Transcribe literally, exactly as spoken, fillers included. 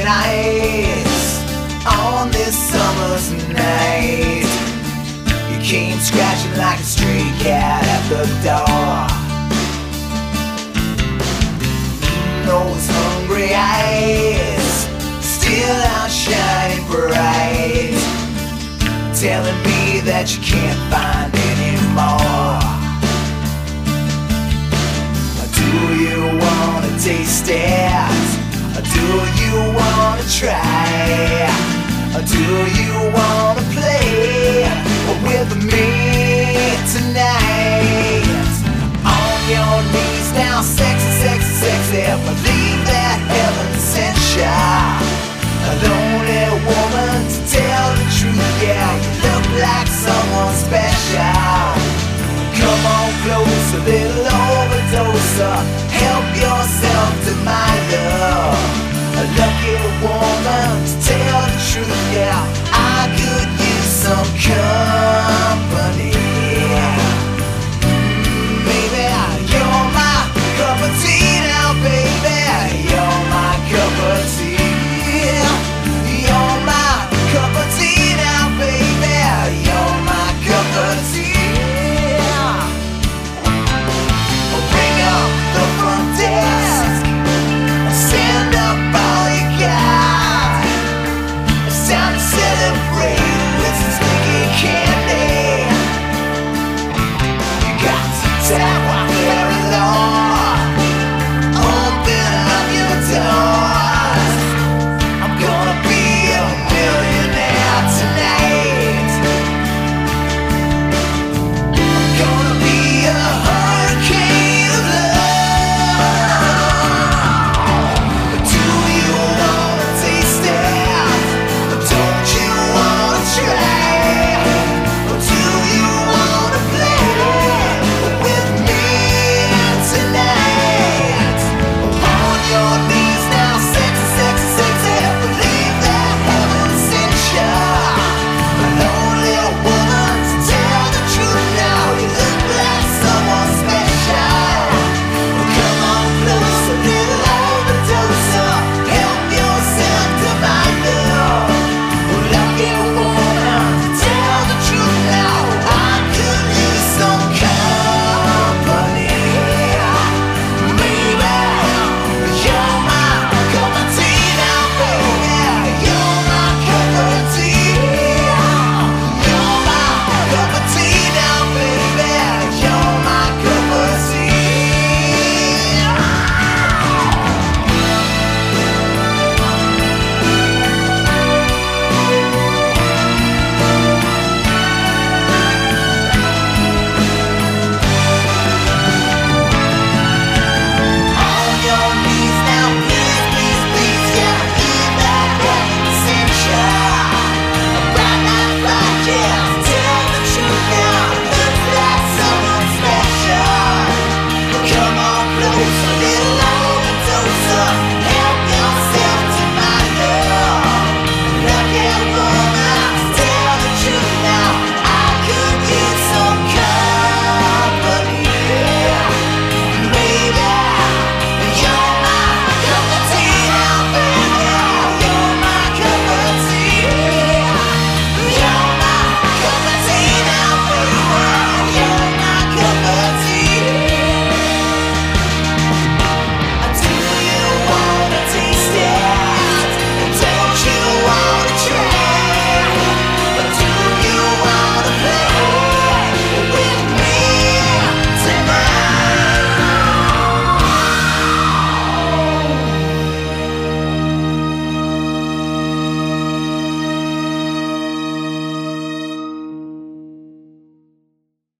eyes on this summer's night. You came scratching like a stray cat at the door. Those hungry eyes still out shining bright, telling me that you can't find any more. Do you wanna taste it? Do you wanna try? Do you wanna play with me tonight? On your knees now, sexy, sexy, sexy. Believe that heaven sent ya. The only woman to tell the truth, yeah. You look like someone special. Come on close, a little overdose. Help yourself to my love. A lucky woman to tell the truth, yeah. I could use some company.